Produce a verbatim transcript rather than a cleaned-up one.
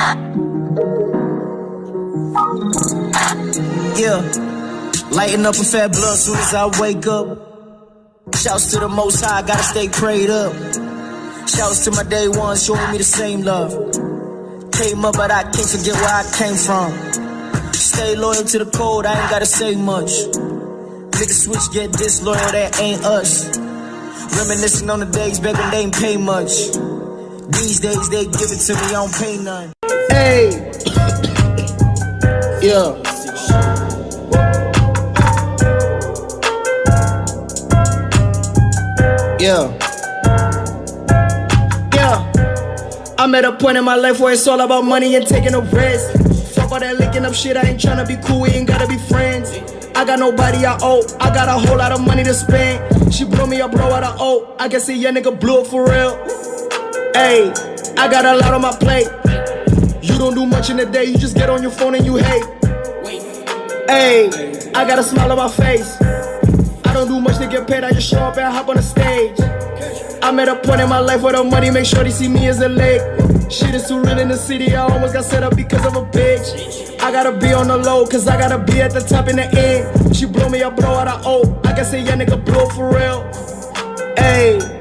Yeah, lighting up a fat blunt soon as I wake up. Shouts to the Most High, gotta stay prayed up. Shouts to my day ones showing me the same love. Came up, but I can't forget where I came from. Stay loyal to the code, I ain't gotta say much. Niggas switch, get disloyal, that ain't us. Reminiscing on the days back when they ain't pay much. These days they give it to me, I don't pay none. Hey, yeah. Yeah. Yeah. I'm at a point in my life where it's all about money and taking a risk. Fuck all that licking up shit, I ain't tryna be cool, we ain't gotta be friends. I got nobody I owe, I got a whole lot of money to spend. She blow me a blow out of owe, I guess a young nigga blew it for real. Ayy, I got a lot on my plate. You don't do much in the day, you just get on your phone and you hate. Ayy, I got a smile on my face. I don't do much to get paid, I just show up and hop on the stage. I'm at a point in my life where the money make sure they see me as a leg. Shit is too real in the city, I almost got set up because of a bitch. I gotta be on the low, cause I gotta be at the top in the end. She blow me a blow out of O, I guess a young nigga blow for real. Ayy.